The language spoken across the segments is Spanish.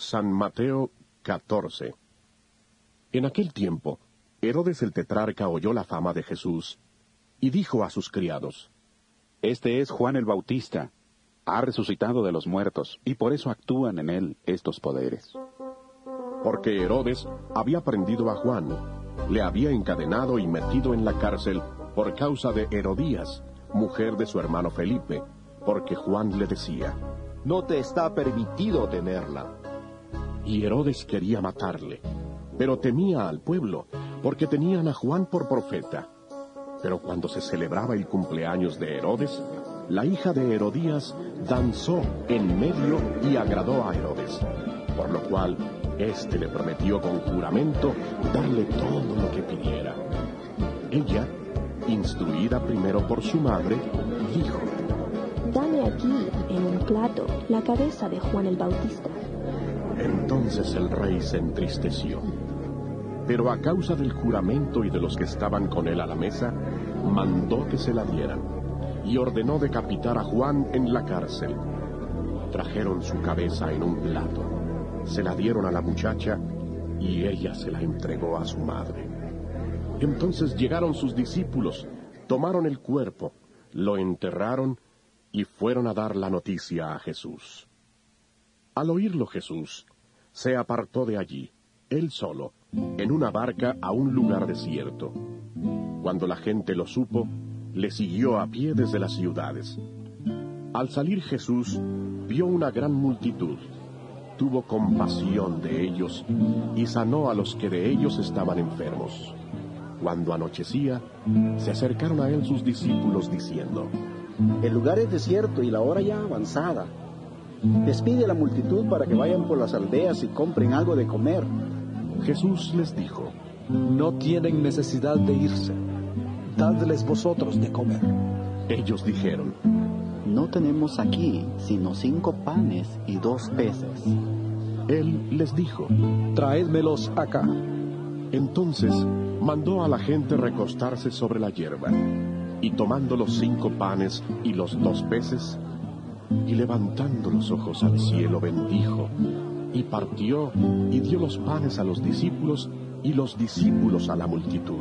San Mateo 14. En aquel tiempo, Herodes el tetrarca oyó la fama de Jesús, y dijo a sus criados: Este es Juan el Bautista. Ha resucitado de los muertos, y por eso actúan en él estos poderes. Porque Herodes había prendido a Juan, le había encadenado y metido en la cárcel por causa de Herodías, mujer de su hermano Felipe, porque Juan le decía: No te está permitido tenerla. Y Herodes quería matarle, pero temía al pueblo, porque tenían a Juan por profeta. Pero cuando se celebraba el cumpleaños de Herodes, la hija de Herodías danzó en medio y agradó a Herodes, por lo cual éste le prometió con juramento darle todo lo que pidiera. Ella, instruida primero por su madre, dijo: Dame aquí, en un plato, la cabeza de Juan el Bautista. Entonces el rey se entristeció. Pero a causa del juramento y de los que estaban con él a la mesa, mandó que se la dieran, y ordenó decapitar a Juan en la cárcel. Trajeron su cabeza en un plato, se la dieron a la muchacha, y ella se la entregó a su madre. Entonces llegaron sus discípulos, tomaron el cuerpo, lo enterraron, y fueron a dar la noticia a Jesús. Al oírlo Jesús, se apartó de allí, él solo, en una barca a un lugar desierto. Cuando la gente lo supo, le siguió a pie desde las ciudades. Al salir Jesús, vio una gran multitud. Tuvo compasión de ellos y sanó a los que de ellos estaban enfermos. Cuando anochecía, se acercaron a él sus discípulos diciendo: El lugar es desierto y la hora ya avanzada. Despide a la multitud para que vayan por las aldeas y compren algo de comer. Jesús les dijo: No tienen necesidad de irse. Dadles vosotros de comer. Ellos dijeron: No tenemos aquí sino 5 panes y 2 peces. Él les dijo: Traédmelos acá. Entonces mandó a la gente recostarse sobre la hierba, y tomando los 5 panes y los 2 peces, y levantando los ojos al cielo bendijo, y partió y dio los panes a los discípulos, y los discípulos a la multitud.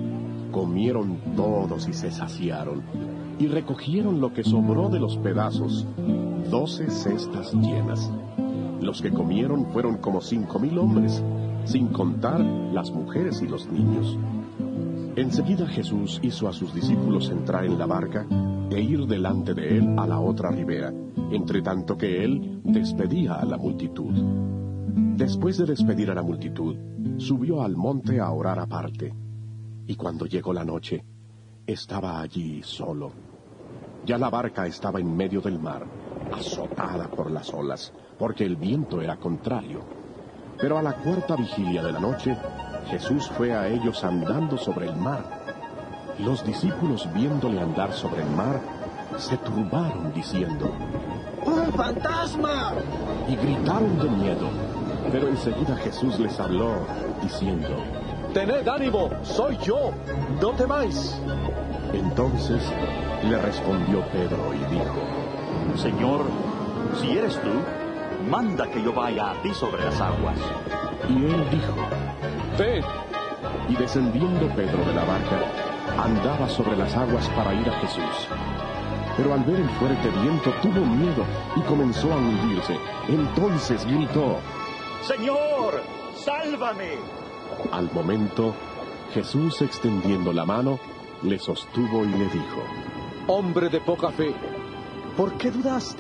Comieron todos y se saciaron, y recogieron lo que sobró de los pedazos, 12 cestas llenas. Los que comieron fueron como 5,000 hombres, sin contar las mujeres y los niños. Enseguida Jesús hizo a sus discípulos entrar en la barca e ir delante de él a la otra ribera, entre tanto que él despedía a la multitud. Después de despedir a la multitud, subió al monte a orar aparte. Y cuando llegó la noche, estaba allí solo. Ya la barca estaba en medio del mar, azotada por las olas, porque el viento era contrario. Pero a la 4ª vigilia de la noche, Jesús fue a ellos andando sobre el mar. Los discípulos, viéndole andar sobre el mar, se turbaron diciendo: ¡Un fantasma! Y gritaron de miedo. Pero enseguida Jesús les habló, diciendo: Tened ánimo, soy yo, no temáis. Entonces le respondió Pedro y dijo: Señor, si eres tú, manda que yo vaya a ti sobre las aguas. Y él dijo: Ven. Y descendiendo Pedro de la barca, andaba sobre las aguas para ir a Jesús. Pero al ver el fuerte viento tuvo miedo y comenzó a hundirse. Entonces gritó: Señor, sálvame. Al momento, Jesús, extendiendo la mano, le sostuvo y le dijo: Hombre de poca fe, ¿por qué dudaste?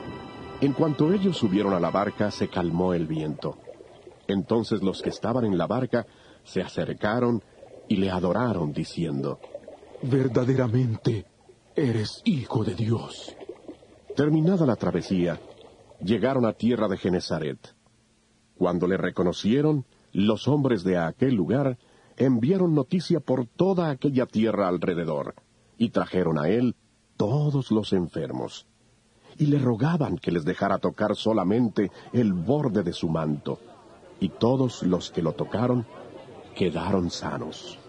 En cuanto ellos subieron a la barca, se calmó el viento. Entonces los que estaban en la barca se acercaron y le adoraron, diciendo: Verdaderamente eres Hijo de Dios. Terminada la travesía, llegaron a tierra de Genesaret. Cuando le reconocieron, los hombres de aquel lugar enviaron noticia por toda aquella tierra alrededor, y trajeron a él todos los enfermos, y le rogaban que les dejara tocar solamente el borde de su manto, y todos los que lo tocaron quedaron sanos.